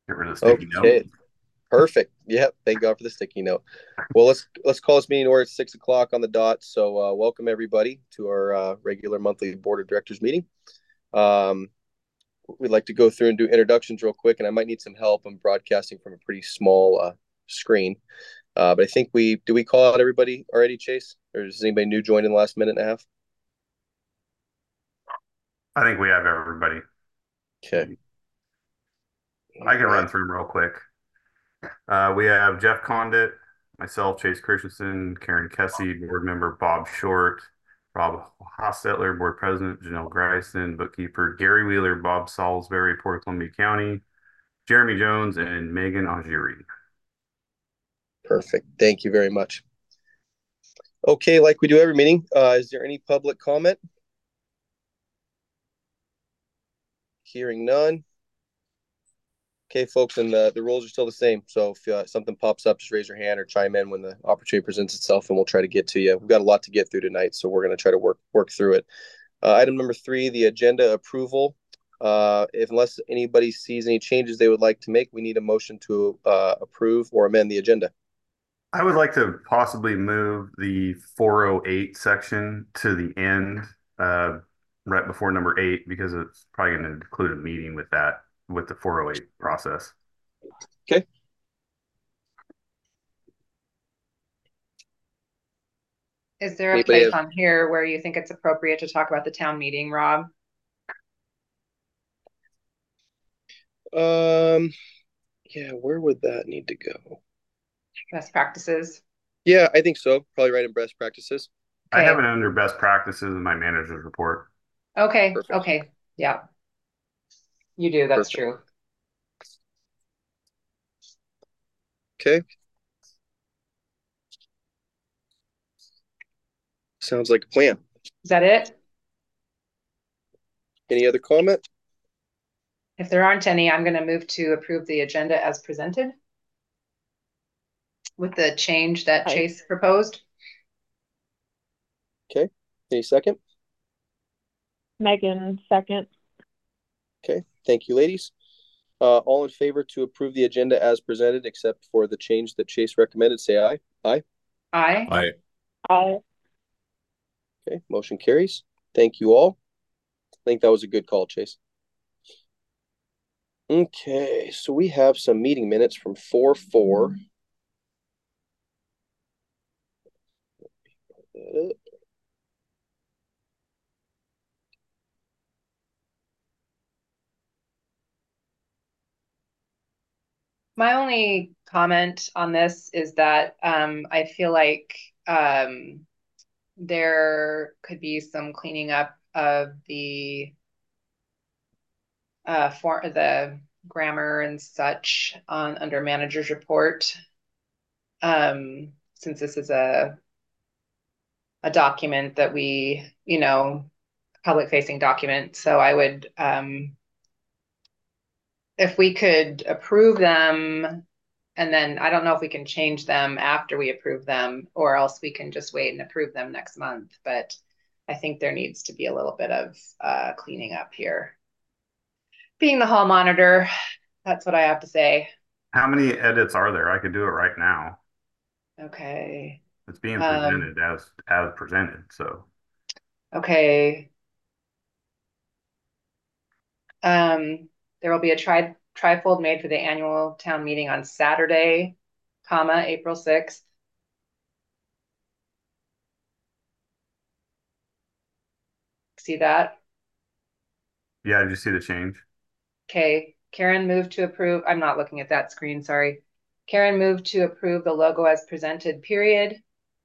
Get rid of the sticky note. Okay, perfect. Yep, thank God for the sticky note. Well, let's call this meeting to order at 6 o'clock on the dot. So, welcome everybody to our regular monthly board of directors meeting. Um, we'd like to go through and do introductions real quick, and I might need some help. I'm broadcasting from a pretty small screen, but I think we call out everybody already, Chase, or does anybody new join in the last minute and a half? I think we have everybody. Okay, I all can right, run through them real quick. We have Jeff Condit, myself, Chase Christensen, Karen Kessy, board member Bob Short, Rob Hostetler, board president, Janelle Greisen, bookkeeper Gary Wheeler, Bob Salisbury, Port Columbia County, Jeremy Jones, and Megan Augeri. perfect. Thank you very much. Okay, like we do every meeting, is there any public comment? Hearing none. Okay, folks, and the rules are still the same. So if something pops up, just raise your hand or chime in when the opportunity presents itself, and we'll try to get to you. We've got a lot to get through tonight, so we're going to try to work through it. Item number 3, the agenda approval. If unless anybody sees any changes they would like to make, we need a motion to approve or amend the agenda. I would like to possibly move the 408 section to the end, uh, right before number 8, because it's probably going to include a meeting with that, with the 408 process. Okay. Is there a Anybody place have? on here where you think it's appropriate to talk about the town meeting, Rob? Yeah, where would that need to go? Best practices? Yeah, I think so. Probably right in best practices. I have Okay. it under best practices in my manager's report. Okay. Perfect. Okay. Yeah, you do. That's Perfect. true. Okay. Sounds like a plan. Is that it? Any other comment? If there aren't any, I'm going to move to approve the agenda as presented with the change that Hi. Chase proposed. Okay. Any second? Megan, second. Okay. Thank you, ladies. All in favor to approve the agenda as presented, except for the change that Chase recommended, say aye. Aye. Aye. Aye. I Okay. Motion carries. Thank you all. I think that was a good call, Chase. Okay. So we have some meeting minutes from 4/4. My only comment on this is that I feel like there could be some cleaning up of the for the grammar and such on under manager's report. Since this is a document that we, public facing document. So I would, if we could approve them, and then I don't know if we can change them after we approve them, or else we can just wait and approve them next month. But I think there needs to be a little bit of cleaning up here. Being the hall monitor, that's what I have to say. How many edits are there? I could do it right now. Okay. It's being Um, presented as presented, so okay. There will be a trifold made for the annual town meeting on Saturday, comma, April 6th. See that? yeah, did you see the change? Okay. Karen moved to approve. I'm not looking at that screen, sorry. Karen moved to approve the logo as presented, period.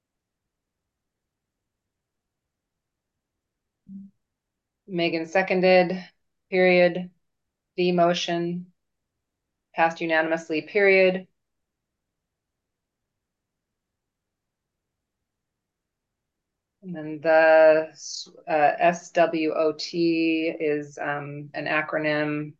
Megan seconded, period. The motion passed unanimously, period. And then the SWOT is an acronym.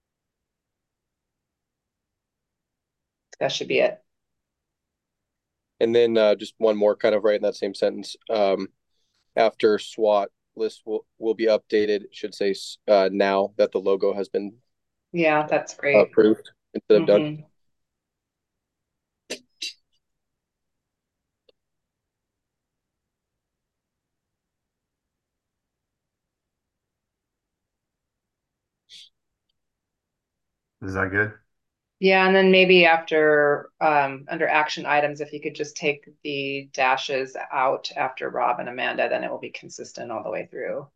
That should be it. And then just one more kind of right in that same sentence. After SWAT list will be updated. It should say now that the logo has been Yeah, that's great. approved instead of done. Mhm. Is that good? Yeah, and then maybe after under action items, if you could just take the dashes out after Rob and Amanda, then it will be consistent all the way through.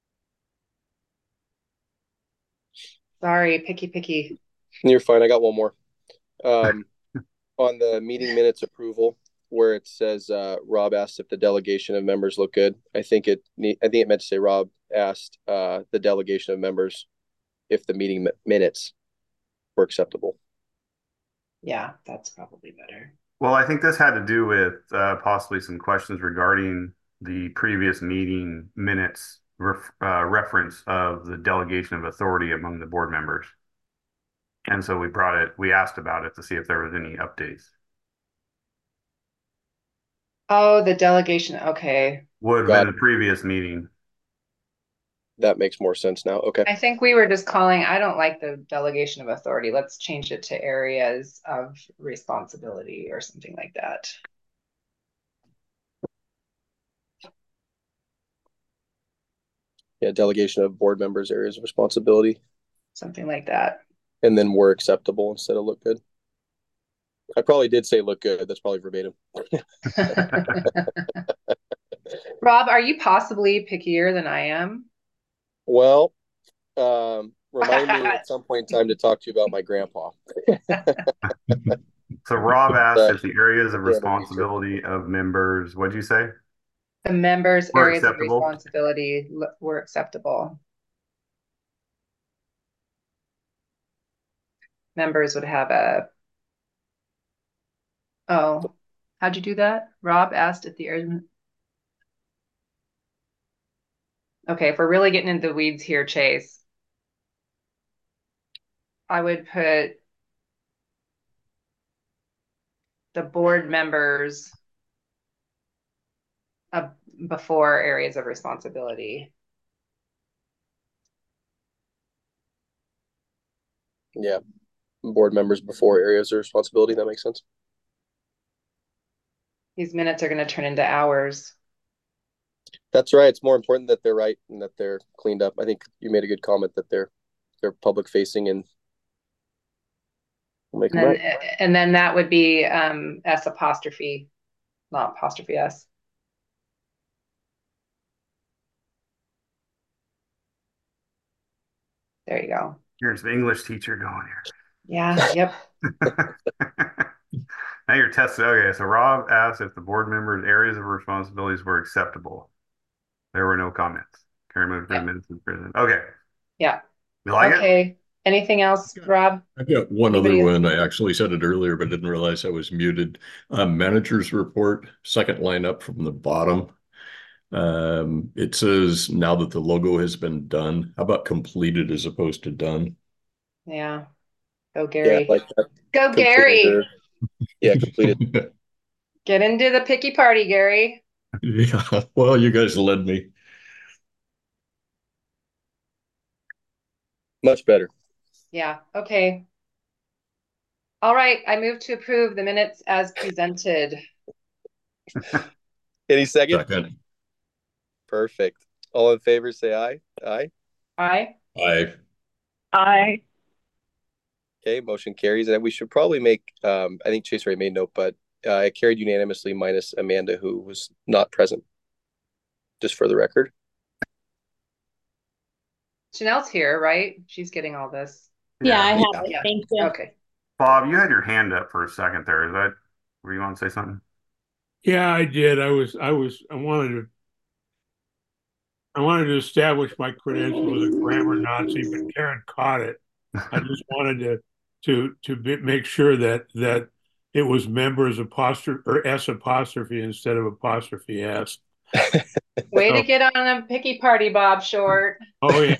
Sorry, picky. You're fine. I got one more. On the meeting minutes approval, where it says Rob asked if the delegation of members look good. I think it meant to say Rob asked the delegation of members if the meeting minutes were acceptable. Yeah, that's probably better. Well, I think this had to do with possibly some questions regarding the previous meeting minutes reference of the delegation of authority among the board members. And so we asked about it to see if there was any updates. Oh, the delegation. Okay. Would have been Got the previous meeting. that makes more sense now. Okay. I think we were just calling, I don't like the delegation of authority. Let's change it to areas of responsibility or something like that. Yeah, delegation of board members' areas of responsibility, Something like that. and then were acceptable instead of look good. I probably did say look good. That's probably verbatim. Rob, are you possibly pickier than I am? Well, remind me at some point in time to talk to you about my grandpa. So Rob asked if the areas of Family nature. responsibility of members, what'd you say? The members' Were areas of acceptable? responsibility were acceptable. Members would have a, oh, how'd you do that? Rob asked if the areas, okay, if we're really getting into the weeds here, Chase, I would put the board members uh, before areas of responsibility. Yeah, board members before areas of responsibility. That makes sense. These minutes are going to turn into hours. That's right. It's more important that they're right and that they're cleaned up. I think you made a good comment that they're public facing and we'll make them right. And then that would be S apostrophe, not apostrophe S. There you go. Here's the English teacher going Yeah, yep. here. Now you're tested. Okay, so Rob asked if the board members' areas of responsibilities were acceptable. There were no comments. Karen moved for the Yeah. minutes in prison. Okay. Yeah. You like it? Okay. Anything else, Rob? I've got one Anybody other else? one. I actually said it earlier, but didn't realize I was muted. Manager's report, second line up from the bottom. It says now that the logo has been done. How about completed as opposed to done? Yeah. Go, Yeah, Gary. like that. Go, Completed Gary. or- yeah, completed. Get into the picky party, Gary. Yeah, well, you guys led me. Much better. Yeah. Okay. All right. I move to approve the minutes as presented. Any second? Second. Perfect. All in favor, say aye. Aye. Aye. Aye. Aye. Okay, motion carries. And we should probably make, I think Chase Ray made note, but it carried unanimously minus Amanda, who was not present. Just for the record. Chanel's here, right? She's getting all this. Yeah, I have Yeah. it. Yeah. Thank you. Okay. Bob, you had your hand up for a second there. Is that where you want to say something? Yeah, I did. I wanted to establish my credential as a grammar Nazi, but Karen caught it. I just wanted make sure that it was members apostrophe or S apostrophe instead of apostrophe S. Way to get on a picky party, Bob Short. Oh yeah.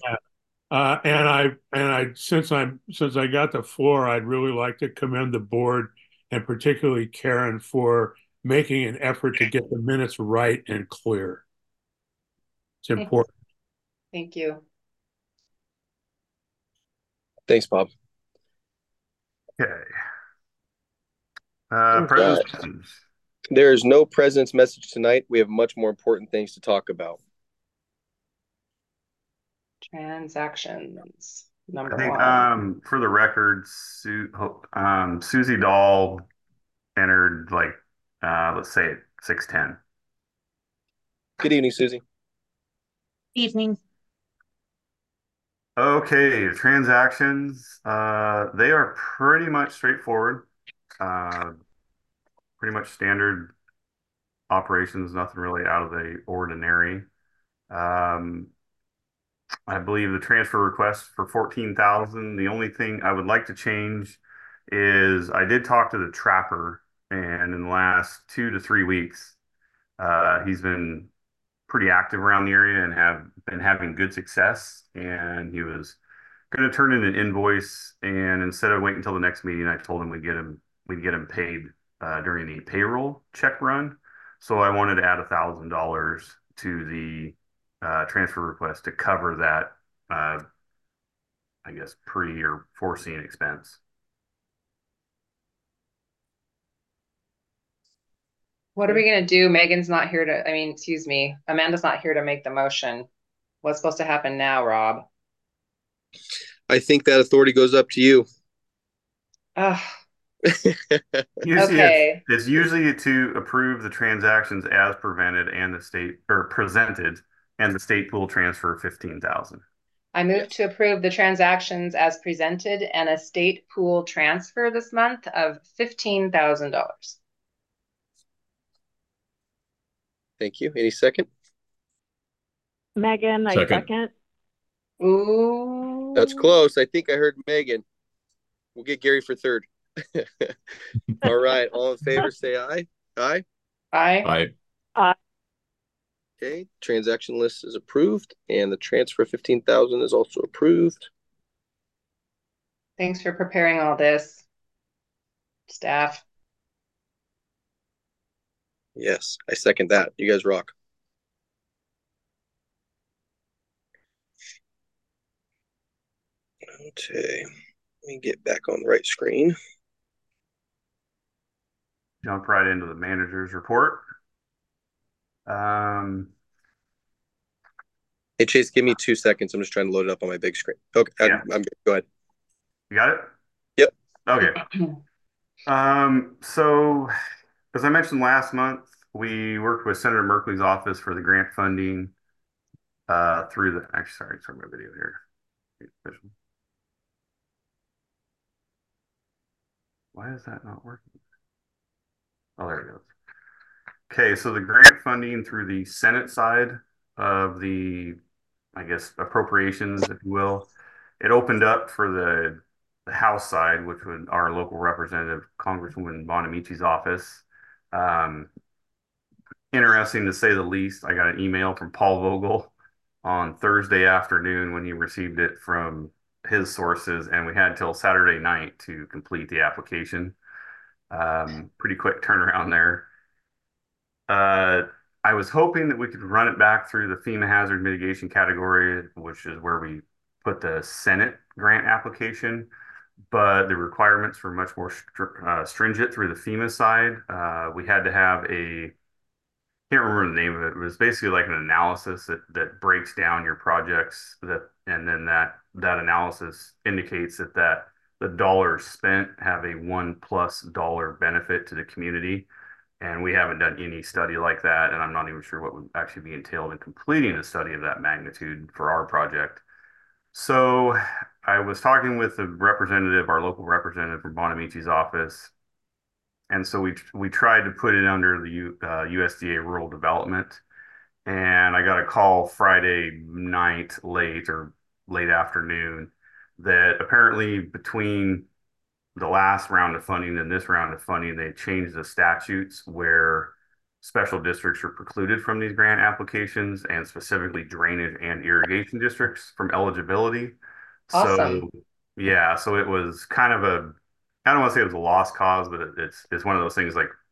Since I got the floor, I'd really like to commend the board and particularly Karen for making an effort to get the minutes right and clear. It's important. Thank you. Thanks, Bob. Okay. Right. President's There is no president's message tonight. We have much more important things to talk about. Transactions, I number think one. for the record, Susie Dahl entered like let's say 6:10. Good evening, Susie. Evening. Okay, transactions. They are pretty much straightforward. Uh, pretty much standard operations, nothing really out of the ordinary. Um, I believe the transfer request for 14,000. The only thing I would like to change is I did talk to the trapper, and in the last 2 to 3 weeks, he's been pretty active around the area and have been having good success. And he was going to turn in an invoice, and instead of waiting until the next meeting, I told him we'd get him paid during the payroll check run. So I wanted to add $1,000 to the transfer request to cover that, I guess, pre or foreseen expense. What are we gonna do? Megan's not here to, I mean, excuse me, Amanda's not here to make the motion. What's supposed to happen now, Rob? I think that authority goes up to you. Ugh, Usually okay. it's usually to approve the transactions as presented and the state pool transfer 15,000. I move to approve the transactions as presented and a state pool transfer this month of $15,000. Thank you. Any second? Megan, I Second. second. Ooh. That's close. I think I heard Megan. We'll get Gary for third. All right. All in favor, say aye. Aye. Aye. Aye. Okay. Transaction list is approved, and the transfer of 15,000 is also approved. Thanks for preparing all this, staff. Yes, I second that. You guys rock. Okay. Let me get back on the right screen. Jump right into the manager's report. Hey, Chase, give me 2 seconds. I'm just trying to load it up on my big screen. Okay, Yeah. I'm good. Go ahead. You got it? Yep. Okay. So as I mentioned last month, we worked with Senator Merkley's office for the grant funding through the, actually, sorry, my video here. Why is that not working? Oh, there it goes. Okay, so the grant funding through the Senate side of the, I guess, appropriations, if you will, it opened up for the House side, which would our local representative, Congresswoman Bonamici's office. Interesting to say the least. I got an email from Paul Vogel on Thursday afternoon when he received it from his sources, and we had till Saturday night to complete the application. Pretty quick turnaround there. I was hoping that we could run it back through the FEMA hazard mitigation category, which is where we put the Senate grant application, but the requirements were much more stringent through the FEMA side. We had to have can't remember the name of it. It was basically like an analysis that breaks down your projects and then that analysis indicates that the dollars spent have a $1+ benefit to the community. And we haven't done any study like that, and I'm not even sure what would actually be entailed in completing a study of that magnitude for our project. So I was talking with the representative, our local representative from Bonamici's office, and so we tried to put it under the USDA Rural Development, and I got a call Friday night late or late afternoon that apparently between the last round of funding and this round of funding, they changed the statutes where special districts are precluded from these grant applications, and specifically drainage and irrigation districts from eligibility. Awesome. So yeah, so it was kind of I don't want to say it was a lost cause, but it's one of those things like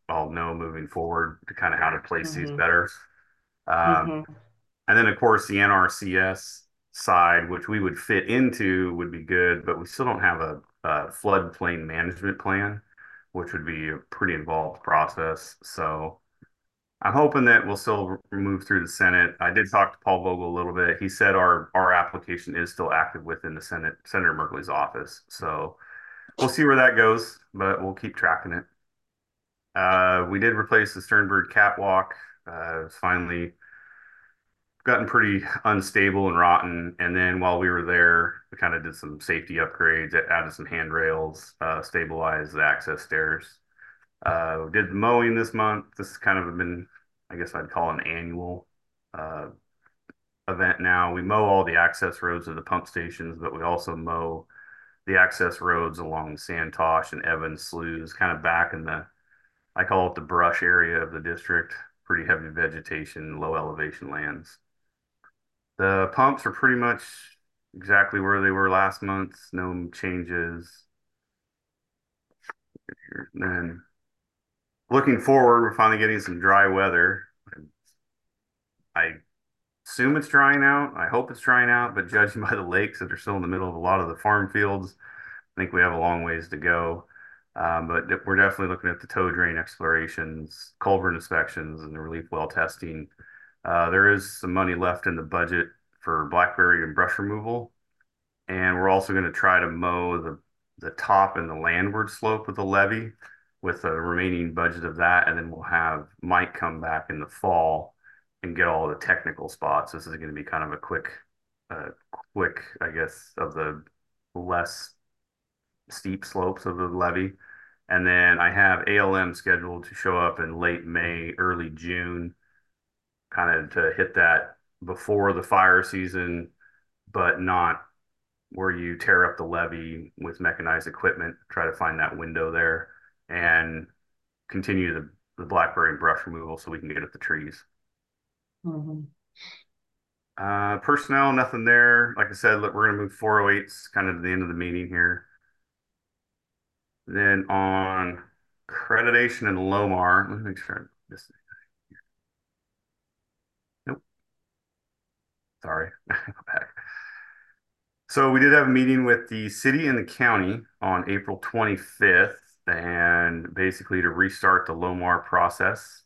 I'll know moving forward to kind of how to place these Mhm. better. Um, Mhm. and then of course the NRCS side, which we would fit into, would be good, but we still don't have a floodplain management plan, which would be a pretty involved process. So I'm hoping that we'll still move through the Senate. I did talk to Paul Vogel a little bit. He said our application is still active within the Senate, Senator Merkley's office. So we'll see where that goes, but we'll keep tracking it. We did replace the Sternberg catwalk. It's finally gotten pretty unstable and rotten. And then while we were there, we kind of did some safety upgrades, added some handrails, stabilized the access stairs. We did the mowing this month. This has kind of been, I guess I'd call an annual uh, event now. We mow all the access roads to the pump stations, but we also mow the access roads along Santosh and Evans sloughs, kind of back in the, I call it the brush area of the district, pretty heavy vegetation, low elevation lands. The pumps are pretty much exactly where they were last month, no changes. And then looking forward, we're finally getting some dry weather. I assume it's drying out. I hope it's drying out, but judging by the lakes that are still in the middle of a lot of the farm fields, I think we have a long ways to go. But we're definitely looking at the tow drain explorations, culvert inspections, and the relief well testing. There is some money left in the budget for blackberry and brush removal. And we're also going to try to mow the top and the landward slope of the levee with the remaining budget of that. And then we'll have Mike come back in the fall and get all the technical spots. This is going to be kind of a uh, quick, I guess, of the less steep slopes of the levee. And then I have ALM scheduled to show up in late May, early June, kind of to hit that before the fire season, but not where you tear up the levee with mechanized equipment, try to find that window there and continue the blackberry brush removal so we can get at the trees. Mhm. Personnel, nothing there. Like I said, look, we're going to move 408s kind of to the end of the meeting here. Then on accreditation and Lomar, let me make sure this. Nope, sorry. Go back. So we did have a meeting with the city and the county on April 25th, and basically to restart the Lomar process.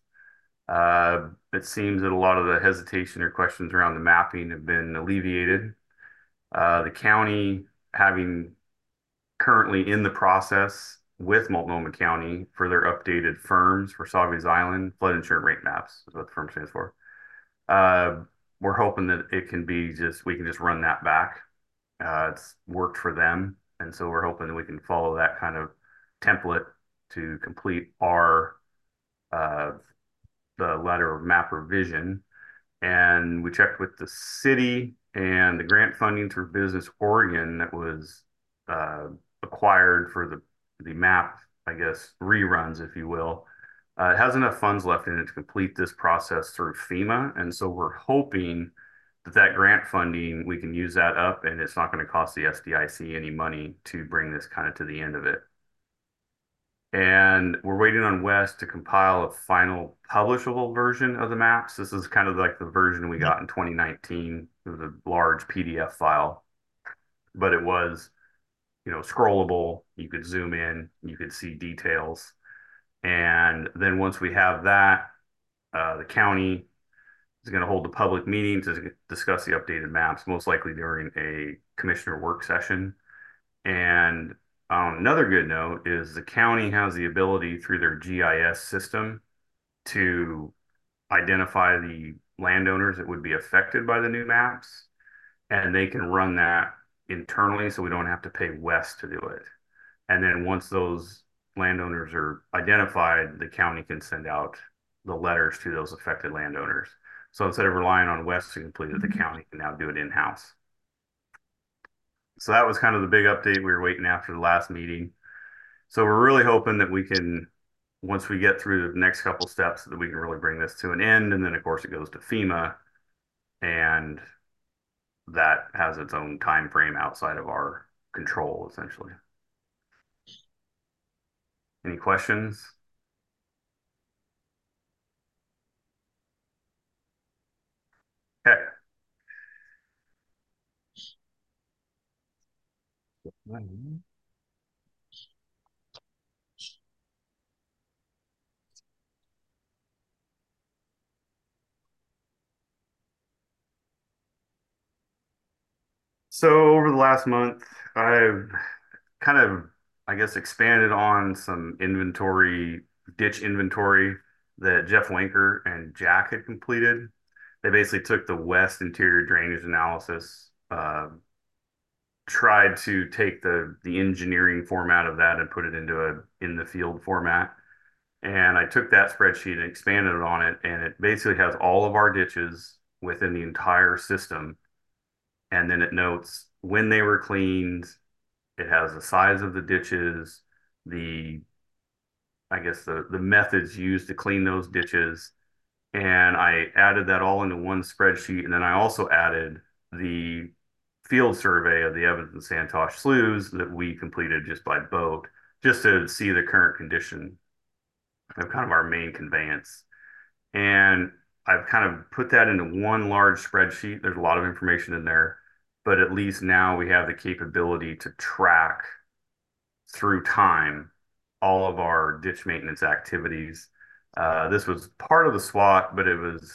It seems that a lot of the hesitation or questions around the mapping have been alleviated. The county having currently in the process with Multnomah County for their updated firms for Saugus Island flood insurance rate maps is what the firm stands for. Uh, we're hoping that it can be just we can just run that back. It's worked for them, and so we're hoping that we can follow that kind of template to complete our uh, the letter of map revision. And we checked with the city and the grant funding through Business Oregon that was uh, acquired for the map, I guess, reruns, if you will. It has enough funds left in it to complete this process through FEMA. And so we're hoping that that grant funding, we can use that up and it's not going to cost the SDIC any money to bring this kind of to the end of it. And we're waiting on Wes to compile a final publishable version of the maps. This is kind of like the version we got in 2019. It was a large PDF file, but it was, scrollable. You could zoom in, you could see details. And then once we have that, the county is going to hold a public meeting to discuss the updated maps, most likely during a commissioner work session. And another good note is the county has the ability through their GIS system to identify the landowners that would be affected by the new maps, and they can run that internally so we don't have to pay West to do it. And then once those landowners are identified, the county can send out the letters to those affected landowners. So instead of relying on West to complete it, the county can now do it in-house. So that was kind of the big update we were waiting after the last meeting. So we're really hoping that we can, once we get through the next couple steps, that we can really bring this to an end. And then of course it goes to FEMA, and that has its own time frame outside of our control, essentially. Any questions? So over the last month, I've kind of, I guess, expanded on some ditch inventory that Jeff Winker and Jack had completed. They basically took the west interior drainage analysis, tried to take the engineering format of that and put it into a in the field format. And I took that spreadsheet and expanded on it, and it basically has all of our ditches within the entire system. And then it notes when they were cleaned. It has the size of the ditches, the I guess the methods used to clean those ditches, and I added that all into one spreadsheet. And then I also added the field survey of the Evans and Santosh sloughs that we completed just by boat, just to see the current condition of kind of our main conveyance. And I've kind of put that into one large spreadsheet. There's a lot of information in there, but at least now we have the capability to track through time all of our ditch maintenance activities. This was part of the SWAT, but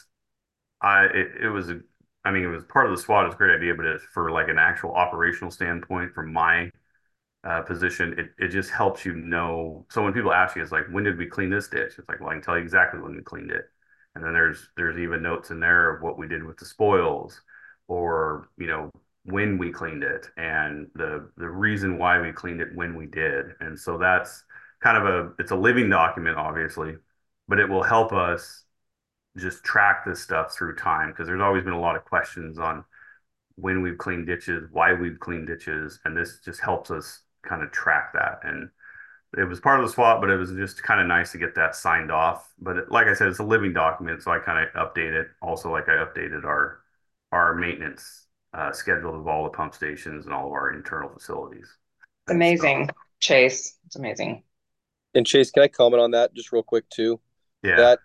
it was I mean, it was part of the SWAT. It's a great idea, but it's for like an actual operational standpoint from my position, it just helps you know. So when people ask you, it's like, when did we clean this ditch? It's like, well, I can tell you exactly when we cleaned it. And then there's even notes in there of what we did with the spoils, or when we cleaned it, and the reason why we cleaned it when we did. And so that's kind of it's a living document, obviously, but it will help us just track this stuff through time, because there's always been a lot of questions on when we've cleaned ditches, why we've cleaned ditches, and this just helps us kind of track that. And it was part of the SWAT, but it was just kind of nice to get that signed off. But like I said, it's a living document, so I kind of update it. Also, like I updated our maintenance schedule of all the pump stations and all of our internal facilities. It's amazing, Chase. It's amazing. And Chase, can I comment on that just real quick too? Yeah.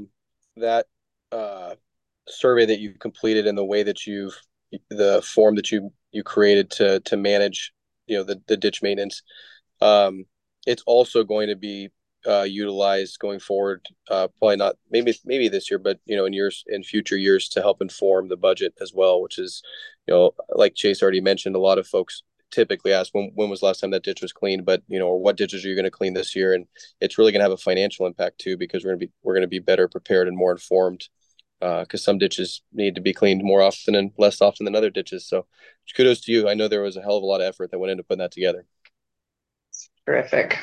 That survey that you completed and the way that the form that you created to manage the ditch maintenance, it's also going to be utilized going forward, probably not maybe this year, but in future years, to help inform the budget as well, which is, like Chase already mentioned, a lot of folks typically ask when was the last time that ditch was cleaned, but or what ditches are you going to clean this year? And it's really going to have a financial impact too, because we're going to be better prepared and more informed, because some ditches need to be cleaned more often and less often than other ditches. So kudos to you. I know there was a hell of a lot of effort that went into putting that together. Terrific.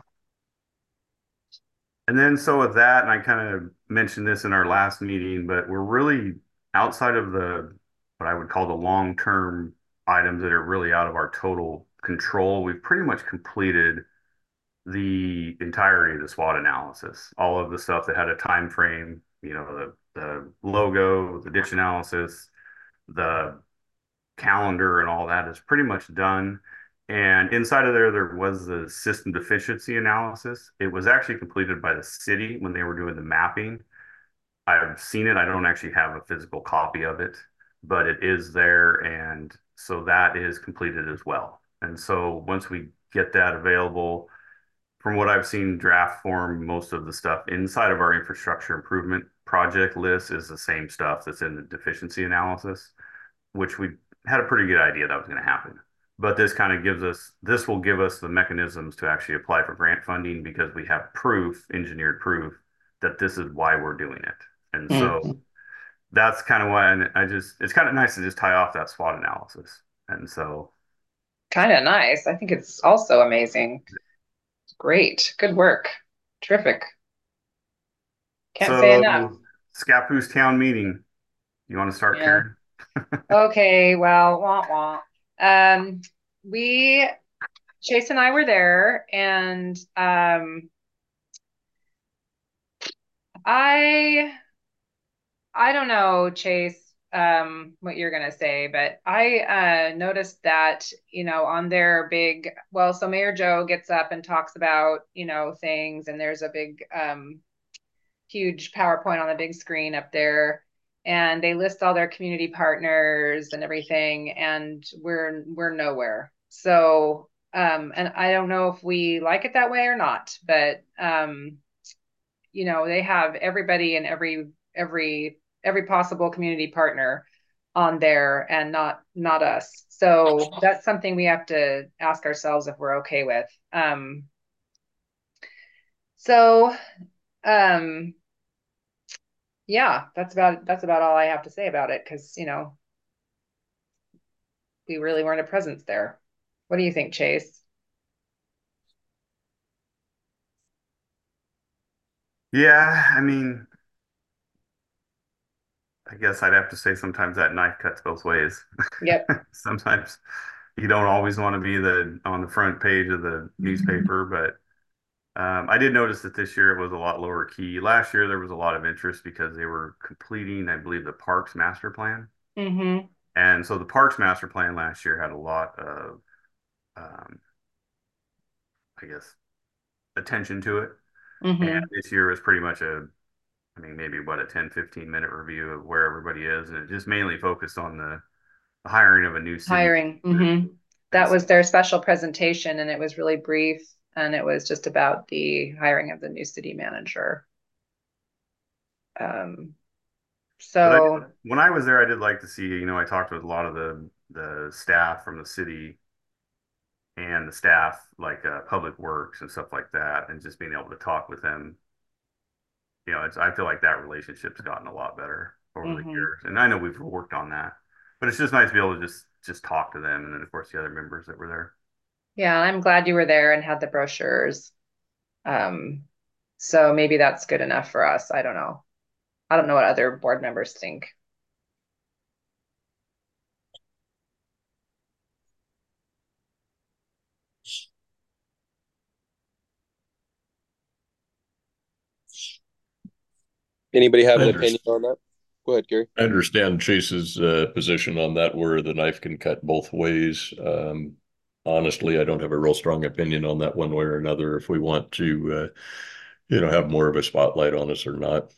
And then so with that, and I kind of mentioned this in our last meeting, but we're really outside of what I would call the long-term items that are really out of our total control. We've pretty much completed the entirety of the SWOT analysis, all of the stuff that had a time frame, the logo, the ditch analysis, the calendar, and all that is pretty much done. And inside of there was the system deficiency analysis. It was actually completed by the city when they were doing the mapping. I've seen it. I don't actually have a physical copy of it, but it is there. And so that is completed as well. And so once we get that available, from what I've seen draft form, most of the stuff inside of our infrastructure improvement project list is the same stuff that's in the deficiency analysis, which we had a pretty good idea that was going to happen. But this will give us the mechanisms to actually apply for grant funding, because we have engineered proof that this is why we're doing it. And so that's kind of why it's kind of nice to just tie off that SWOT analysis. And so kind of nice. I think it's also amazing. Great. Good work. Terrific. Can't say enough. Scappoose Town Meeting. You want to start, Yeah. Karen? Okay, well, Chase and I were there, and I don't know, Chase, what you're gonna say, but I noticed that, on their so Mayor Joe gets up and talks about, things, and there's a big huge PowerPoint on the big screen up there, and they list all their community partners and everything, and we're nowhere. So And I don't know if we like it that way or not, but they have everybody and every possible community partner on there and not us. So that's something we have to ask ourselves if we're okay with. So um yeah, that's about all I have to say about it because we really weren't a presence there. What do you think, Chase? Yeah, I mean, I guess I'd have to say sometimes that knife cuts both ways. Yep. Sometimes you don't always want to be on the front page of the newspaper, but I did notice that this year it was a lot lower key. Last year there was a lot of interest because they were completing, I believe, the Parks Master Plan. Mm-hmm. And so the Parks Master Plan last year had a lot of, um, I guess, attention to it. And Mm-hmm. this year was pretty much I mean, maybe what, a 10-15 minute review of where everybody is. And it just mainly focused on the hiring of a new city. Hiring. Mm-hmm. And That was their special presentation, and it was really brief, and it was just about the hiring of the new city manager. Um, But so when I was there, I did like to see, I talked with a lot of the staff from the city and the staff like public works and stuff like that, and just being able to talk with them. I feel like that relationship's gotten a lot better over the mhm. years, and I know we've worked on that, but it's just nice to be able to just talk to them, and then of course the other members that were there. Yeah, I'm glad you were there and had the brochures. Um, so maybe that's good enough for us. I don't know. I don't know what other board members think. Anybody have I an understand. opinion on that? Go ahead, Gary. I understand Chase's position on that, where the knife can cut both ways. Honestly, I don't have a real strong opinion on that one way or another. If we want to, have more of a spotlight on us or not.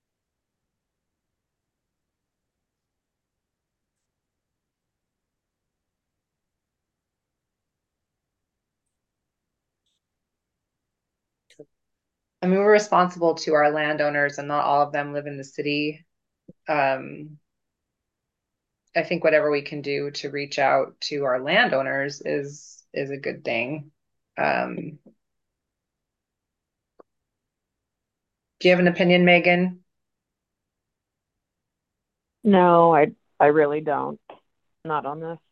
I mean, we're responsible to our landowners, and not all of them live in the city. Um, I think whatever we can do to reach out to our landowners is a good thing. Um, do you have an opinion, Megan? No, I really don't. Not on this.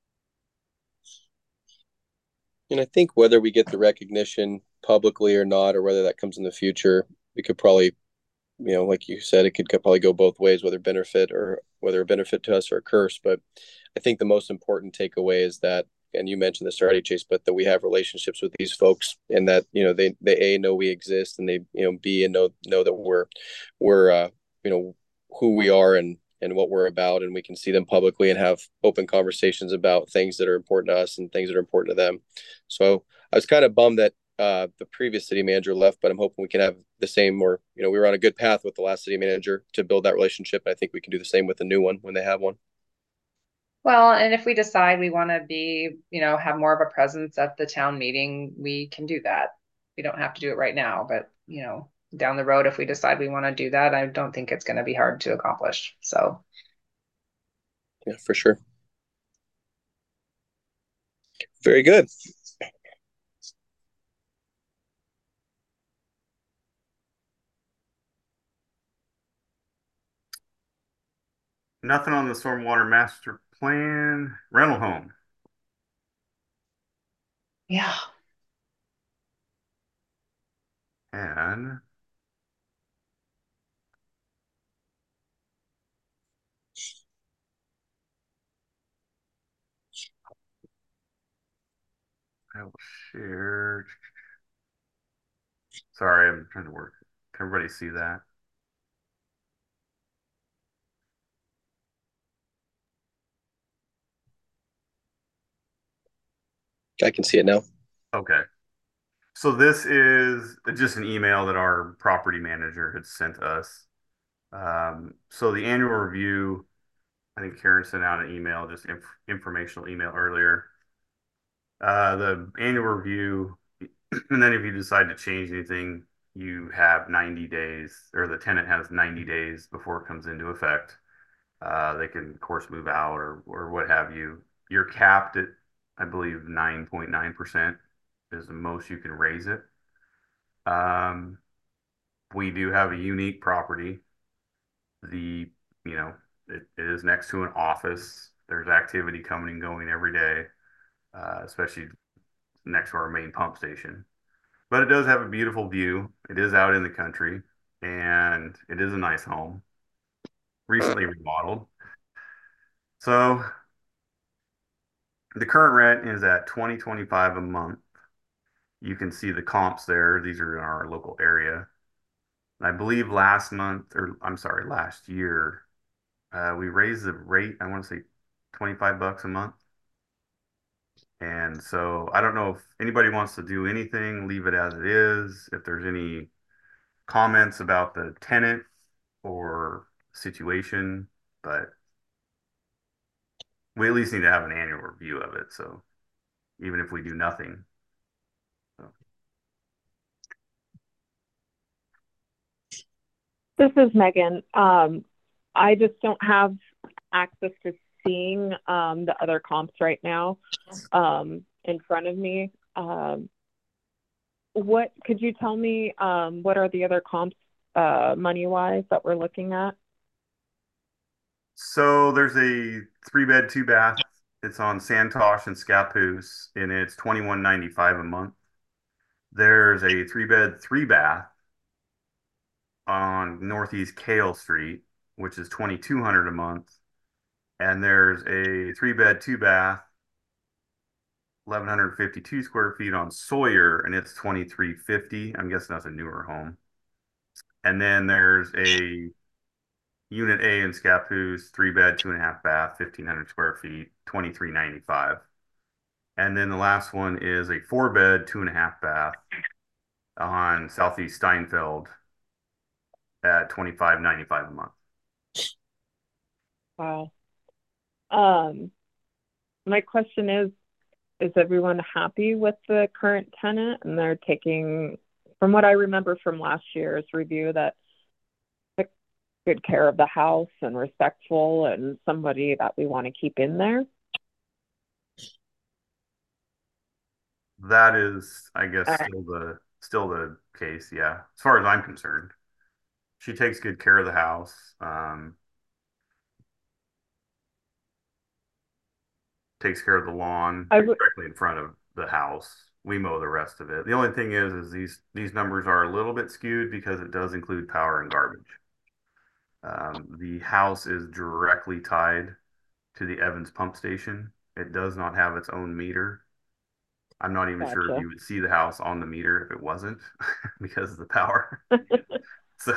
And I think whether we get the recognition publicly or not, or whether that comes in the future, we could probably, like you said, it could probably go both ways, whether a benefit to us or a curse. But I think the most important takeaway is that, and you mentioned this already, Chase, but that we have relationships with these folks, and that they A, know we exist, and they B, and know that we're who we are and what we're about, and we can see them publicly and have open conversations about things that are important to us and things that are important to them. So I was kind of bummed that the previous city manager left, but I'm hoping we can have the same, or we were on a good path with the last city manager to build that relationship. And I think we can do the same with the new one when they have one. Well, and if we decide we want to have more of a presence at the town meeting, we can do that. We don't have to do it right now, but down the road, if we decide we want to do that, I don't think it's going to be hard to accomplish. So, Yeah, for sure. Very good. Nothing on the stormwater master plan. Rental home. yeah. And I will share. Sorry, I'm trying to work. Can everybody see that? I can see it now. Okay. So this is just an email that our property manager had sent us. So the annual review, I think Karen sent out an email, just informational email earlier. The annual review, and then if you decide to change anything, you have 90 days, or the tenant has 90 days before it comes into effect. They can, of course, move out or what have you. You're capped at, I believe, 9.9% is the most you can raise it. Um, we do have a unique property. The, you know, it is next to an office. There's activity coming and going every day, especially next to our main pump station. But it does have a beautiful view. It is out in the country, and it is a nice home, recently remodeled. So the current rent is at 2025 a month. You can see the comps there. These are in our local area. And I believe last month, or I'm sorry, last year, we raised the rate, I want to say $25 a month. And so I don't know if anybody wants to do anything, leave it as it is. If there's any comments about the tenant or situation, but we at least need to have an annual review of it. So even if we do nothing. So. This is Megan. I just don't have access to seeing the other comps right now in front of me. What could you tell me? What are the other comps money wise that we're looking at? So there's a 3-bed, 2-bath. It's on Santosh and Scappoose, and it's $21.95 a month. There's a 3-bed, 3-bath on Northeast Kale Street, which is $2,200 a month. And there's a 3-bed, 2-bath, 1,152 square feet on Sawyer, and it's $2,350. I'm guessing that's a newer home. And then there's a Unit A in Scappoose, 3-bed, 2.5 bath, 1,500 square feet, $2,395. And then the last one is a 4-bed, 2.5 bath on Southeast Steinfeld at $2,595 a month. Wow. My question is everyone happy with the current tenant? And they're taking, from what I remember from last year's review, that took good care of the house and respectful and somebody that we want to keep in there. That is, I guess, still the case. Yeah, as far as I'm concerned, she takes good care of the house. Takes care of the lawn directly in front of the house. We mow the rest of it. The only thing is these numbers are a little bit skewed because it does include power and garbage. The house is directly tied to the Evans pump station. It does not have its own meter. I'm not even sure if you would see the house on the meter if it wasn't because of the power. So,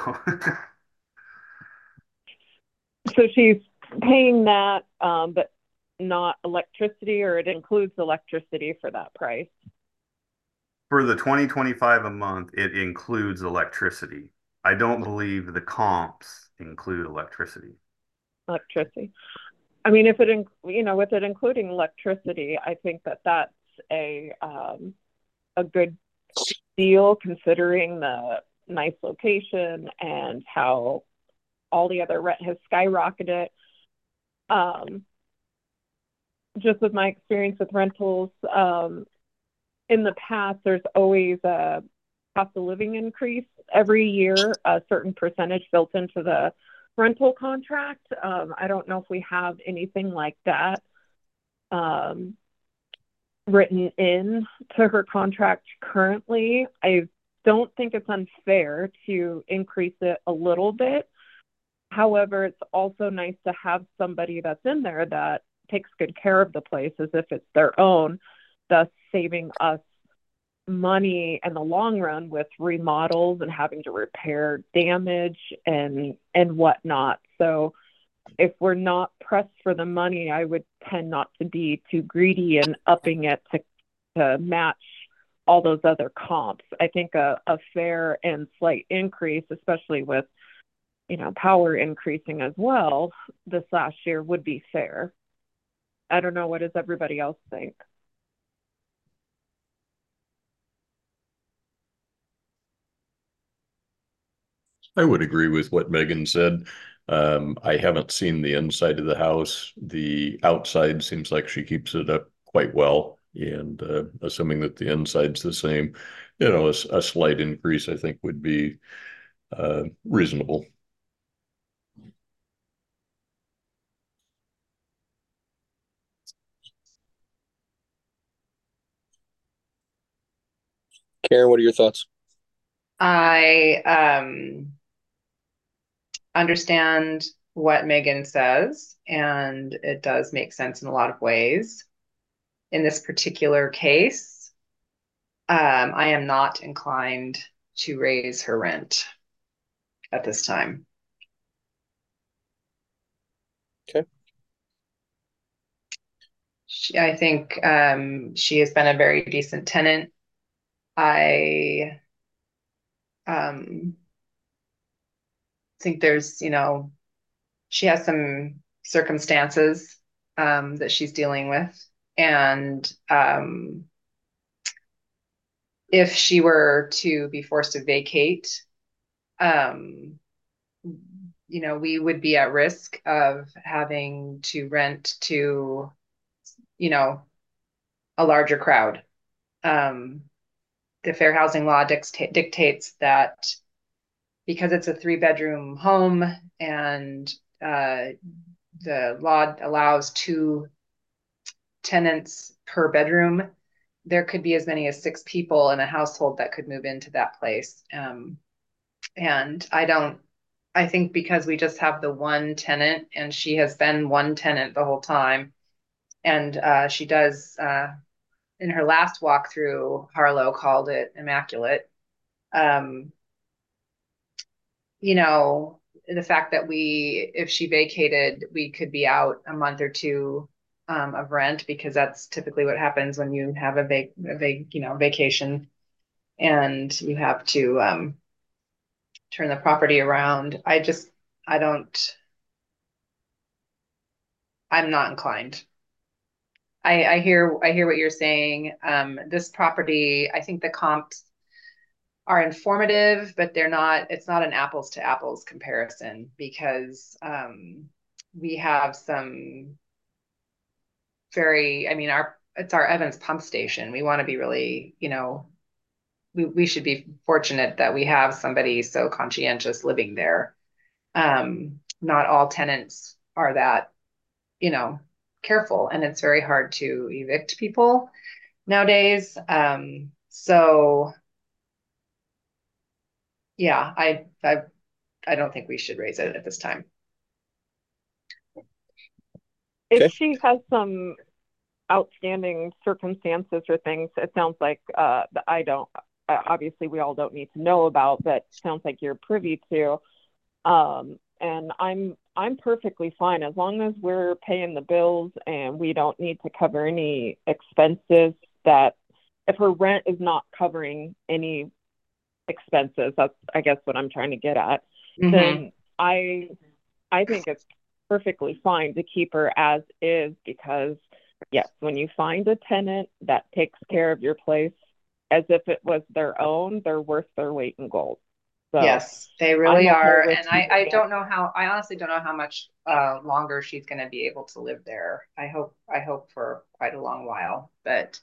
So she's paying that, but not electricity, or it includes electricity for that price? for the 2025 a month, it includes electricity. I don't believe the comps include electricity. Electricity. I mean, if it, with it including electricity, I think that that's a good deal considering the nice location and how all the other rent has skyrocketed. Just with my experience with rentals, in the past, there's always a cost of living increase every year, a certain percentage built into the rental contract. I don't know if we have anything like that written in to her contract currently. I don't think it's unfair to increase it a little bit. However, it's also nice to have somebody that's in there that takes good care of the place as if it's their own, thus saving us money in the long run with remodels and having to repair damage and whatnot. So if we're not pressed for the money, I would tend not to be too greedy and upping it to match all those other comps. I think a fair and slight increase, especially with power increasing as well this last year, would be fair. I don't know, what does everybody else think? I would agree with what Megan said. I haven't seen the inside of the house. The outside seems like she keeps it up quite well. And assuming that the inside's the same, a slight increase, I think, would be reasonable. Karen, what are your thoughts? I understand what Megan says, and it does make sense in a lot of ways. In this particular case, I am not inclined to raise her rent at this time. Okay. I think she has been a very decent tenant. I think there's, she has some circumstances that she's dealing with. And if she were to be forced to vacate, we would be at risk of having to rent to, a larger crowd. The fair housing law dictates that because it's a 3-bedroom home and the law allows 2 tenants per bedroom, there could be as many as 6 people in a household that could move into that place. And I think because we just have the one tenant and she has been one tenant the whole time, and she does, in her last walkthrough, Harlow called it immaculate. The fact that if she vacated, we could be out a month or 2 of rent, because that's typically what happens when you have a vacation and you have to turn the property around. I'm not inclined. I hear what you're saying. This property, I think the comps are informative, but it's not an apples to apples comparison, because we have some it's our Evans pump station. We want to be really, we should be fortunate that we have somebody so conscientious living there. Not all tenants are that, careful, and it's very hard to evict people nowadays. So yeah, I don't think we should raise it at this time. If she has some outstanding circumstances or things, it sounds like obviously we all don't need to know about, but sounds like you're privy to. And I'm perfectly fine as long as we're paying the bills and we don't need to cover any expenses. That if her rent is not covering any expenses, that's I guess what I'm trying to get at. Mm-hmm. Then I think it's perfectly fine to keep her as is, because yes, when you find a tenant that takes care of your place as if it was their own, they're worth their weight in gold. So yes, they really are. And I honestly don't know how much longer she's going to be able to live there. I hope for quite a long while, but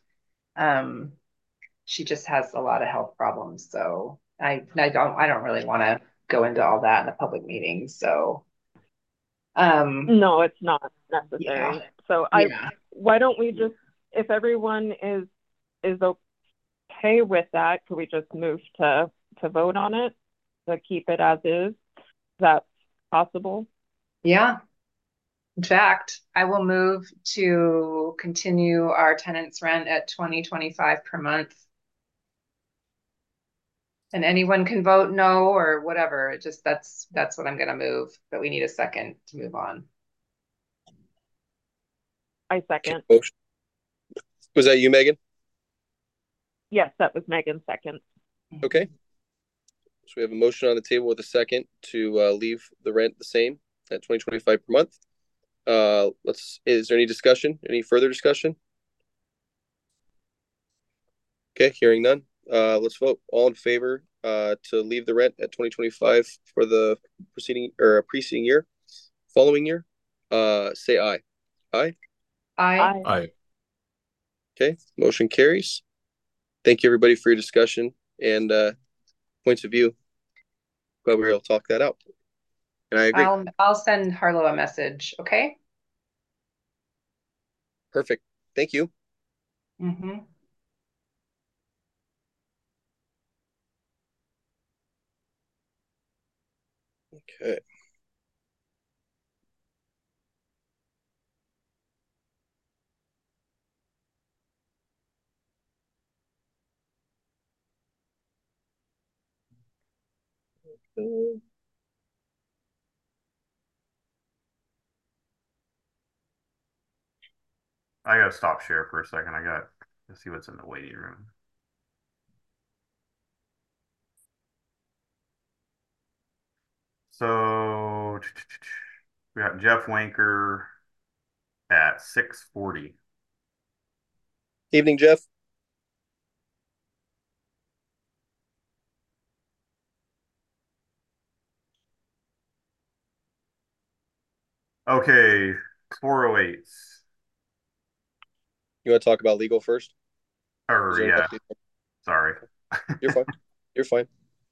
she just has a lot of health problems. So I don't really want to go into all that in a public meeting. So no, it's not necessary. Yeah. So why don't we just, if everyone is okay with that, could we just move to vote on it, to keep it as is? Is that possible? Yeah. In fact, I will move to continue our tenant's rent at $20.25 per month. And anyone can vote no or whatever. That's what I'm going to move, but we need a second to move on. I second. Was that you, Megan? Yes, that was Megan's second. Okay. So we have a motion on the table with a second to leave the rent the same at $20.25 per month. Is there any discussion? Any further discussion? Okay, hearing none. Let's vote. All in favor to leave the rent at 2025 for the preceding year, following year, say aye. Aye. I, Aye. Okay, motion carries. Thank you everybody for your discussion and points of view. Glad we were able to talk that out. And I agree. I'll send Harlow a message, okay? Perfect. Thank you. Mm-hmm. Okay. I gotta stop share for a second. I got to see what's in the waiting room. So we got Jeff Wanker at 6:40. Evening, Jeff. Okay, 408s. You want to talk about legal first? Is Or there an yeah, update? sorry. You're fine. You're fine.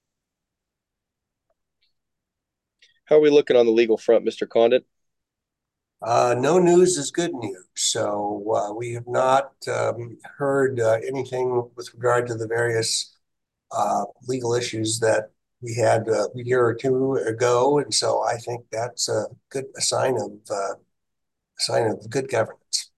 How are we looking on the legal front, Mr. Condit? No news is good news. So we have not heard anything with regard to the various legal issues that we had a year or two ago, and so I think that's a sign of good governance.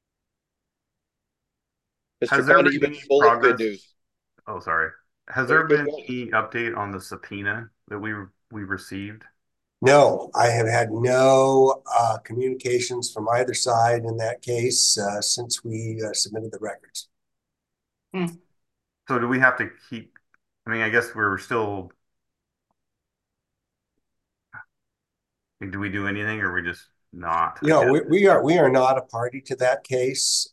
Mr. Has there Condit, been you've been any full of good progress? news. Oh, sorry. Has No, there you're good. been any update on the subpoena that we received? No, I have had no communications from either side in that case since we submitted the records. Hmm. So do we have to keep, I mean, I guess we're still, do we do anything or we just not, I You know, guess? we are not a party to that case.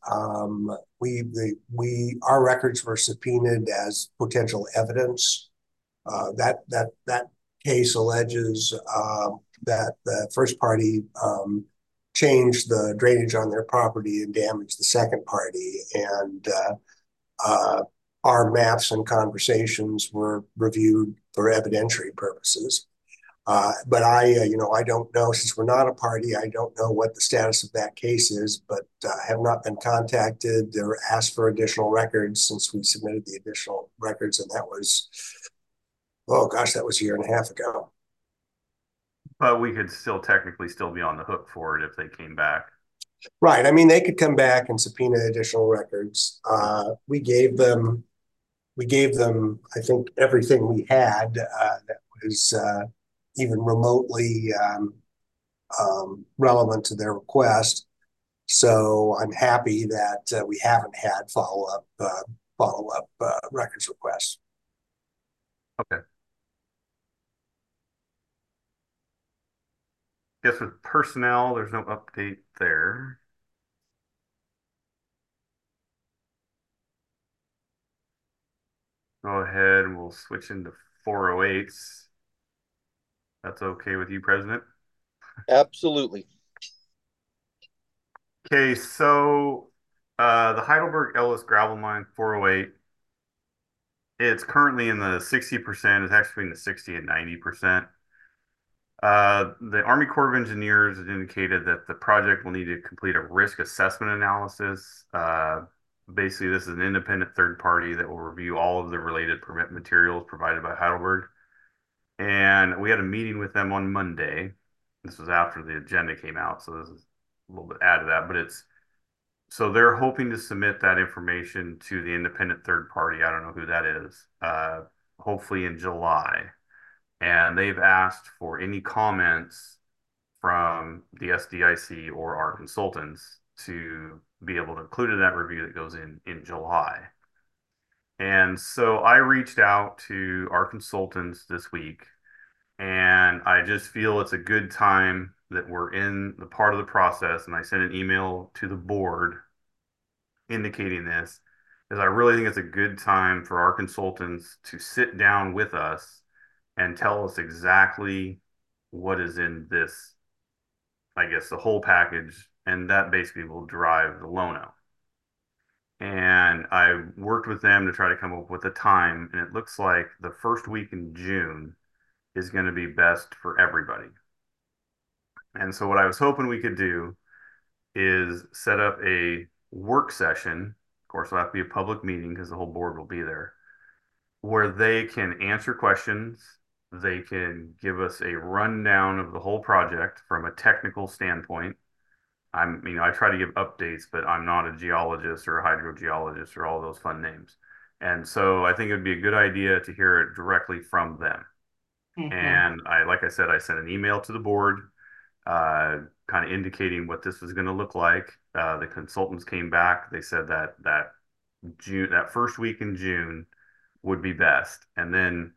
Our records were subpoenaed as potential evidence. That case alleges that the first party changed the drainage on their property and damaged the second party, and our maps and conversations were reviewed for evidentiary purposes. But I don't know, since we're not a party, I don't know what the status of that case is, but have not been contacted or asked for additional records since we submitted the additional records. And that was, oh gosh, that was a year and a half ago. But we could still technically still be on the hook for it if they came back. Right. I mean, they could come back and subpoena additional records. We gave them, I think, everything we had that was even remotely relevant to their request. So I'm happy that we haven't had follow-up records requests. Okay. Guess with personnel, there's no update there. Go ahead and we'll switch into 408s. That's okay with you, President? Absolutely. Okay, so the Heidelberg Ellis gravel mine 408, it's currently in the 60%, it's actually in the 60 and 90%. The Army Corps of Engineers has indicated that the project will need to complete a risk assessment analysis. Basically, this is an independent third party that will review all of the related permit materials provided by Heidelberg. And we had a meeting with them on Monday. This was after the agenda came out, so this is a little bit added to that, but so they're hoping to submit that information to the independent third party. I don't know who that is. Hopefully in July. And they've asked for any comments from the SDIC or our consultants to be able to include in that review that goes in July. And so I reached out to our consultants this week, and I just feel it's a good time that we're in the part of the process. And I sent an email to the board indicating this, is I really think it's a good time for our consultants to sit down with us and tell us exactly what is in this, I guess, the whole package, and that basically will drive the loan. And I worked with them to try to come up with a time, and it looks like the first week in June is going to be best for everybody. And so what I was hoping we could do is set up a work session. Of course, it'll have to be a public meeting because the whole board will be there, where they can answer questions. They can give us a rundown of the whole project from a technical standpoint. I try to give updates, but I'm not a geologist or a hydrogeologist or all those fun names. And so I think it would be a good idea to hear it directly from them. And like I said, I sent an email to the board, kind of indicating what this was going to look like. The consultants came back. They said that first week in June would be best. And then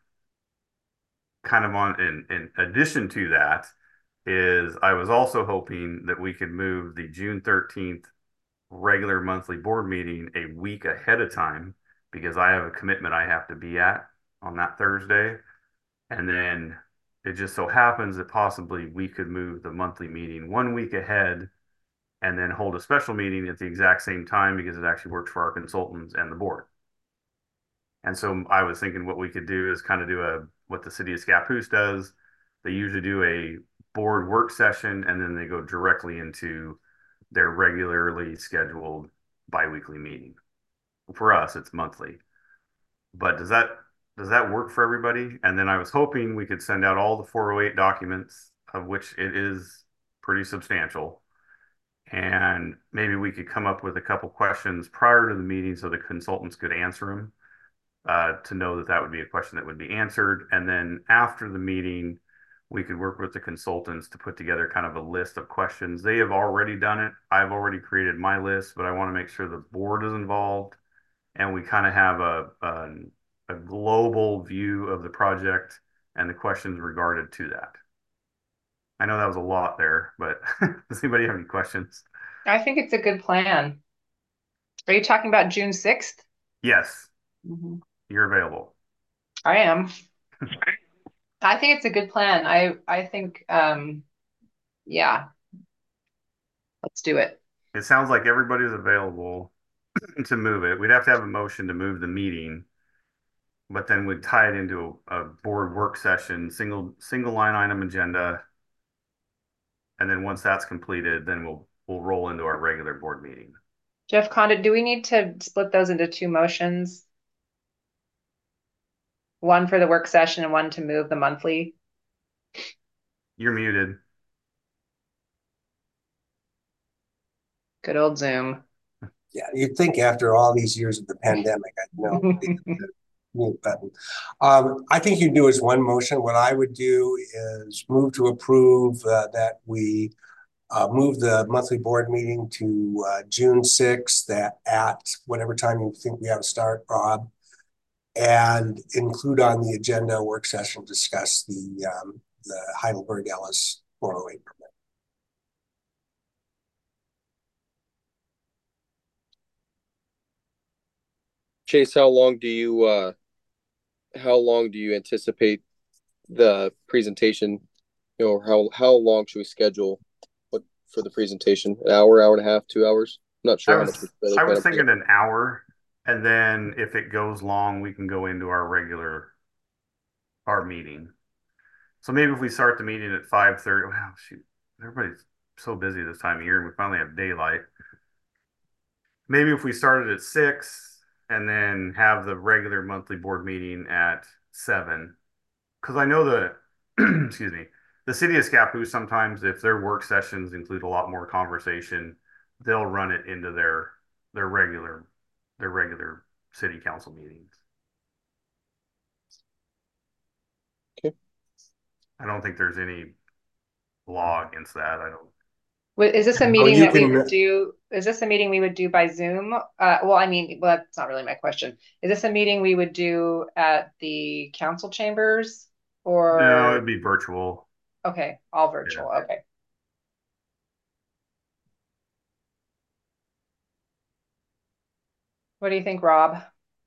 kind of in addition to that is I was also hoping that we could move the June 13th regular monthly board meeting a week ahead of time because I have a commitment I have to be at on that Thursday. And then it just so happens that possibly we could move the monthly meeting 1 week ahead and then hold a special meeting at the exact same time because it actually works for our consultants and the board. And so I was thinking what we could do is kind of do what the city of Scappoose does. They usually do a board work session and then they go directly into their regularly scheduled biweekly meeting. For us, it's monthly. But does that work for everybody? And then I was hoping we could send out all the 408 documents, of which it is pretty substantial. And maybe we could come up with a couple questions prior to the meeting so the consultants could answer them, to know that that would be a question that would be answered. And then after the meeting, we could work with the consultants to put together kind of a list of questions. They have already done it. I've already created my list, but I want to make sure the board is involved and we kind of have a global view of the project and the questions regarded to that. I know that was a lot there, but does anybody have any questions? I think it's a good plan. Are you talking about June 6th? Yes, Mm-hmm. you're available. I am. I think it's a good plan. I think yeah, let's do it. It sounds like everybody's available to move it. We'd have to have a motion to move the meeting, but then we'd tie it into a board work session, single line item agenda. And then once that's completed, then we'll roll into our regular board meeting. Jeff Condit, do we need to split those into two motions? One for the work session and one to move the monthly? You're muted. Good old Zoom. Yeah, you'd think after all these years of the pandemic, I'd know the mute button. I think you do as one motion. What I would do is move to approve that we move the monthly board meeting to June 6th at whatever time you think we have to start, Rob, and include on the agenda a work session to discuss the Heidelberg Ellis 408 permit. Chase, how long do you anticipate the presentation? How long should we schedule for the presentation? An hour, hour and a half, 2 hours? I'm not sure I how much. I was thinking an hour, and then if it goes long, we can go into our meeting. So maybe if we start the meeting at 5:30, wow, shoot, everybody's so busy this time of year, and we finally have daylight. Maybe if we started at 6 and then have the regular monthly board meeting at 7, because I know excuse me, the city of Scappoose sometimes, if their work sessions include a lot more conversation, they'll run it into their regular their regular city council meetings. Okay. I don't think there's any law against that. I don't. Is this a Oh, meeting you that we can- would do? Is this a meeting we would do by Zoom? Well, that's not really my question. Is this a meeting we would do at the council chambers No, or? it'd be virtual. Okay, all virtual. Okay. What do you think, Rob?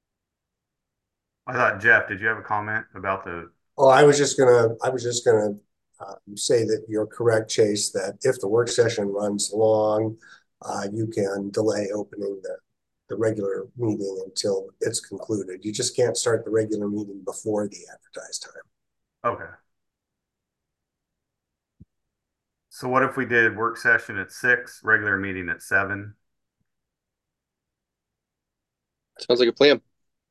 I thought, Jeff, did you have a comment about the? Oh, I was just gonna say that you're correct, Chase, that if the work session runs long, you can delay opening the regular meeting until it's concluded. You just can't start the regular meeting before the advertised time. Okay. So what if we did work session at 6, regular meeting at 7? Sounds like a plan.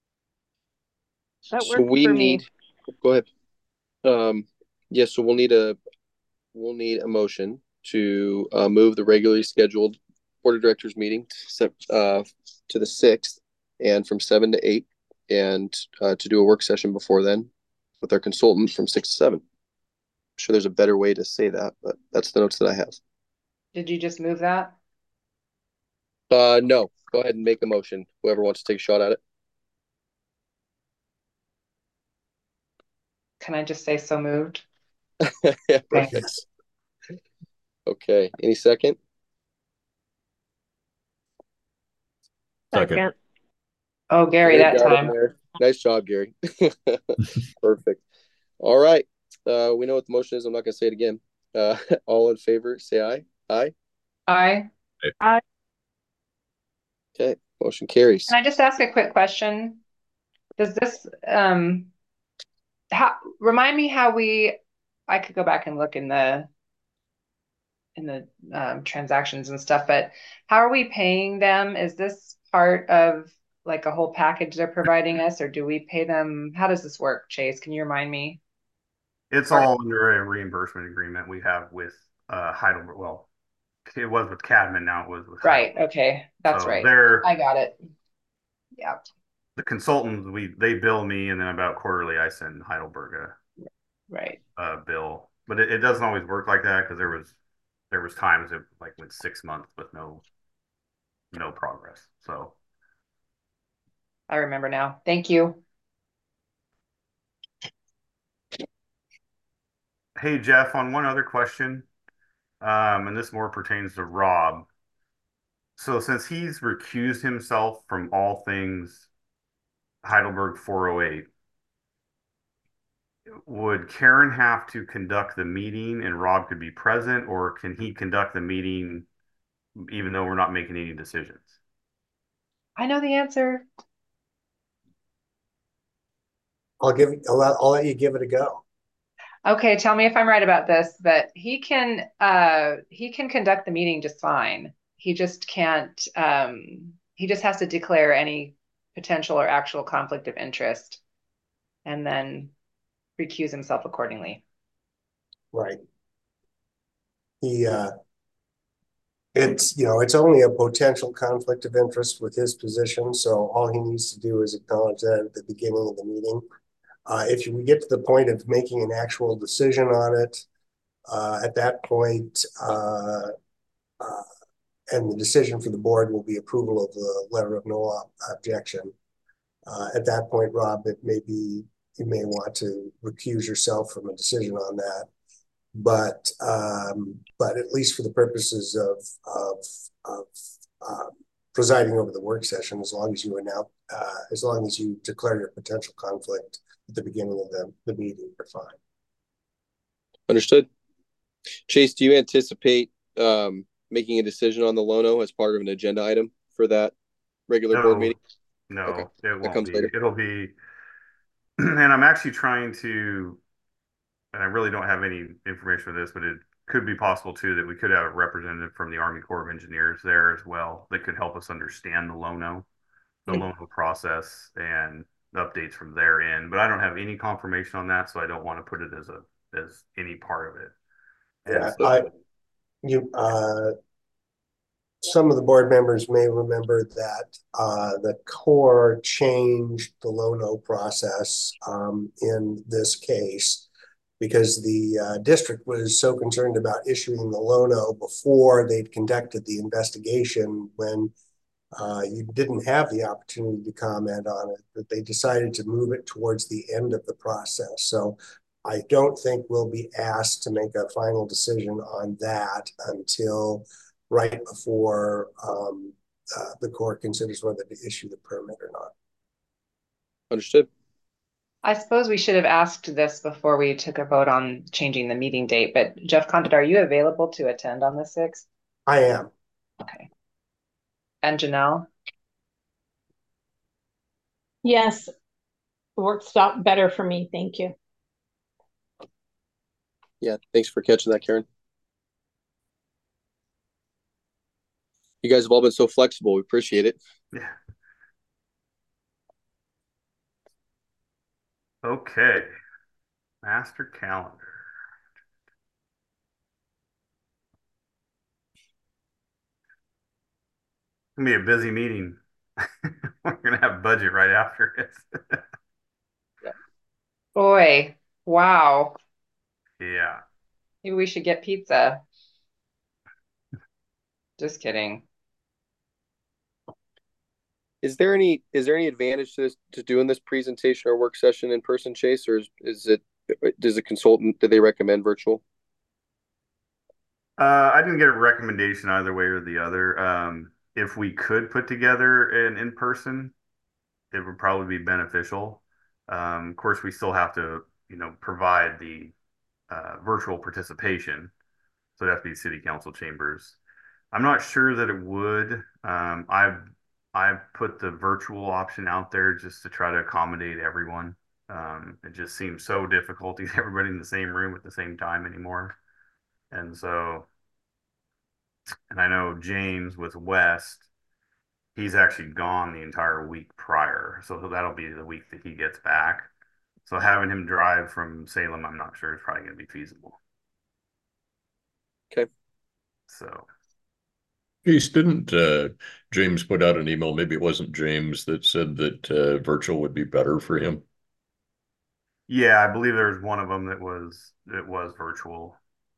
That So works we for me. need, go ahead. Yeah, so we'll need a motion to move the regularly scheduled board of directors meeting to the 6th and from 7 to 8, and to do a work session before then with our consultant from 6 to 7. I'm sure there's a better way to say that, but that's the notes that I have. Did you just move that? No, go ahead and make a motion. Whoever wants to take a shot at it. Can I just say so moved? Yes. Okay. Any second? Second. Oh, Gary, Gary that got it time. there. Nice job, Gary. Perfect. All right. We know what the motion is. I'm not going to say it again. All in favor, say aye. Aye. Aye. Okay. Motion carries. Can I just ask a quick question? Does this remind me how I could go back and look in the transactions and stuff, but how are we paying them? Is this part of like a whole package they're providing us, or do we pay them? How does this work, Chase? Can you remind me? It's all under a reimbursement agreement we have with Heidelberg. Well, it was with Cadman, now it was with Right. Heidelberg. Okay. That's So right. they're I got it. Yeah. the consultants. They bill me, and then about quarterly I send Heidelberg Right. a bill. But it doesn't always work like that because there was times it like went 6 months with no progress. So I remember now. Thank you. hey Jeff, on one other question, and this more pertains to Rob. So since he's recused himself from all things Heidelberg 408, would Karen have to conduct the meeting and Rob could be present, or can he conduct the meeting even though we're not making any decisions? I know the answer. I'll let you give it a go. Okay, tell me if I'm right about this, but he can conduct the meeting just fine. He just can't he just has to declare any potential or actual conflict of interest and then recuse himself accordingly. Right. It's only a potential conflict of interest with his position, so all he needs to do is acknowledge that at the beginning of the meeting. If we get to the point of making an actual decision on it, at that point, and the decision for the board will be approval of the letter of no objection. At that point, Rob, you may want to recuse yourself from a decision on that. But at least for the purposes of presiding over the work session, as long as you declare your potential conflict at the beginning of the meeting, you're fine. Understood. Chase, do you anticipate making a decision on the Lono as part of an agenda item for that regular board meeting? No, okay. It won't be. Later. It'll be, and I'm actually trying to, and I really don't have any information for this, but it could be possible too that we could have a representative from the Army Corps of Engineers there as well that could help us understand the Lono process and the updates from their end. But I don't have any confirmation on that, so I don't want to put it as any part of it. Yeah, some of the board members may remember that the Corps changed the Lono process in this case because the district was so concerned about issuing the Lono before they'd conducted the investigation when you didn't have the opportunity to comment on it, that they decided to move it towards the end of the process. So I don't think we'll be asked to make a final decision on that until right before the court considers whether to issue the permit or not. Understood. I suppose we should have asked this before we took a vote on changing the meeting date, but Jeff Condit, are you available to attend on the 6th? I am. Okay. And Janelle? Yes, works out better for me. Thank you. Yeah, thanks for catching that, Karen. You guys have all been so flexible. We appreciate it. Yeah. Okay. Master calendar. It's gonna be a busy meeting. We're gonna have budget right after it. Boy, wow. Yeah. Maybe we should get pizza. Just kidding. Is there any advantage to doing this presentation or work session in person, Chase, or does a consultant, do they recommend virtual? I didn't get a recommendation either way or the other. If we could put together an in-person, it would probably be beneficial. Of course, we still have to, provide the virtual participation. So it'd have to be city council chambers. I'm not sure that it would. I've put the virtual option out there just to try to accommodate everyone. It just seems so difficult to get everybody in the same room at the same time anymore. And so, and I know James with West, he's actually gone the entire week prior. So that'll be the week that he gets back. So having him drive from Salem, I'm not sure is probably going to be feasible. Okay. So. Geez, didn't James put out an email? Maybe it wasn't James that said that virtual would be better for him. Yeah, I believe there was one of them that was virtual.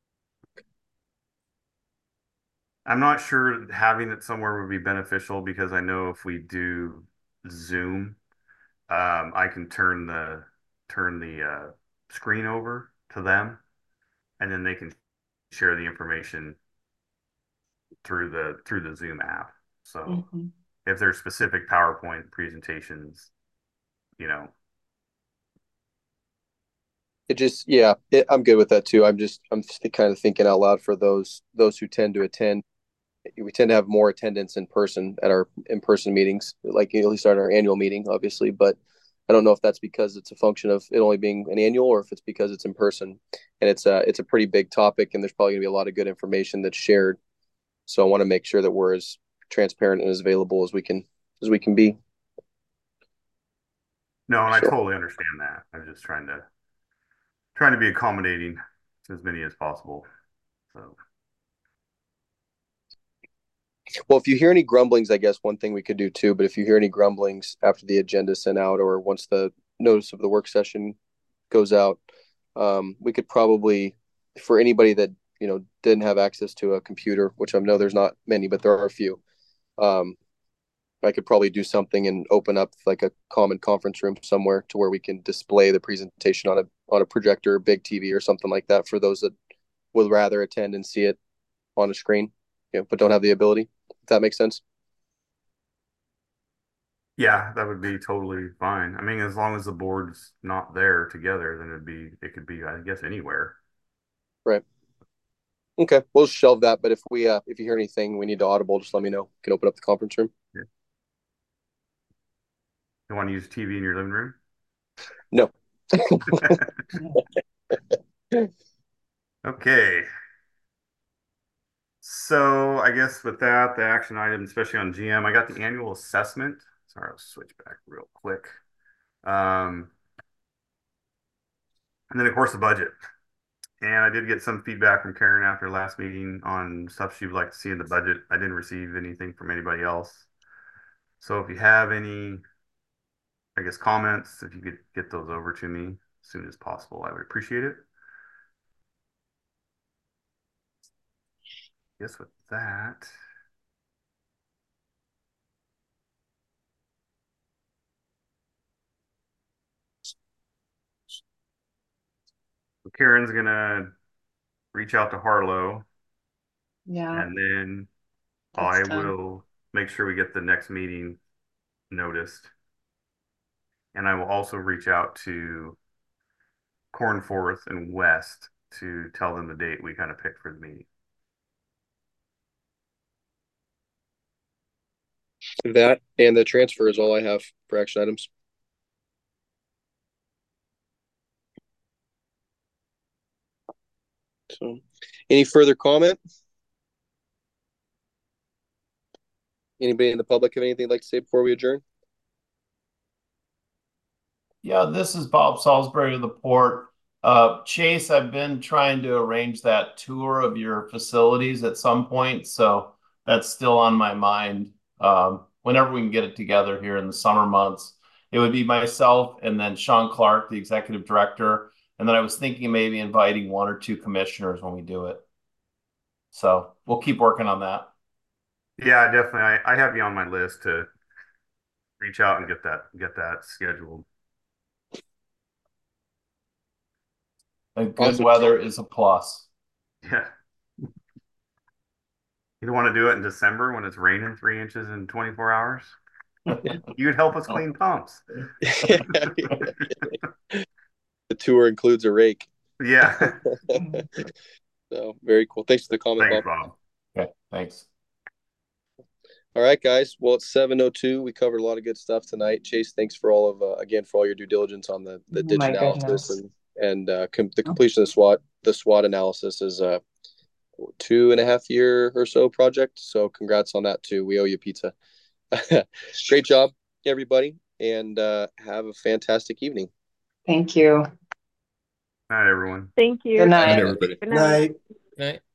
I'm not sure having it somewhere would be beneficial because I know if we do Zoom, I can turn the screen over to them, and then they can share the information through the Zoom app. So if there's specific PowerPoint presentations, you know, I'm good with that too. I'm just kind of thinking out loud for those who tend to attend. We tend to have more attendance in person at our in-person meetings, like at least at our annual meeting, obviously. But I don't know if that's because it's a function of it only being an annual, or if it's because it's in person. And it's a pretty big topic, and there's probably gonna be a lot of good information that's shared. So I want to make sure that we're as transparent and as available as we can be. no, and I So, totally understand that. I'm just trying to be accommodating to as many as possible. So. well, if you hear any grumblings, I guess one thing we could do too, but if you hear any grumblings after the agenda sent out or once the notice of the work session goes out, we could probably, for anybody that, didn't have access to a computer, which I know there's not many, but there are a few, I could probably do something and open up like a common conference room somewhere to where we can display the presentation on a projector, big TV or something like that for those that would rather attend and see it on a screen, but don't have the ability. If that makes sense. Yeah, that would be totally fine. I mean, as long as the board's not there together, then it could be, I guess, anywhere. Right. Okay, we'll shelve that. But if you hear anything we need to audible, just let me know. We can open up the conference room. Yeah. You want to use TV in your living room? No. Okay. So I guess with that, the action item, especially on GM, I got the annual assessment. Sorry, I'll switch back real quick. And then of course the budget. And I did get some feedback from Karen after last meeting on stuff she would like to see in the budget. I didn't receive anything from anybody else. So if you have any, I guess, comments, if you could get those over to me as soon as possible, I would appreciate it. I guess with that. Karen's gonna reach out to Harlow. Yeah. And then That's I done. will make sure we get the next meeting noticed. And I will also reach out to Cornforth and West to tell them the date we kind of picked for the meeting. That and the transfer is all I have for action items. So, any further comment? Anybody in the public have anything they'd like to say before we adjourn? Yeah, this is Bob Salisbury of the Port. Chase, I've been trying to arrange that tour of your facilities at some point, so that's still on my mind. Whenever we can get it together here in the summer months, it would be myself and then Sean Clark, the executive director, and then I was thinking maybe inviting 1 or 2 commissioners when we do it. So we'll keep working on that. Yeah, definitely. I have you on my list to reach out and get that scheduled. And good Awesome. weather is a plus. Yeah. You don't want to do it in December when it's raining 3 inches in 24 hours? You would help us clean pumps. The tour includes a rake. Yeah. So very cool. Thanks for the comment, Thanks, Bob. Bob. Okay, thanks. All right, guys. Well, it's 7:02. We covered a lot of good stuff tonight. Chase, thanks for all of again for all your due diligence on the ditch My analysis goodness. and the completion of the SWOT analysis is a 2.5 year or so project. So congrats on that too. We owe you pizza. Great job, everybody, and have a fantastic evening. Thank you. All right, everyone. Thank you. Good Good night, night. everybody. Good Night. night.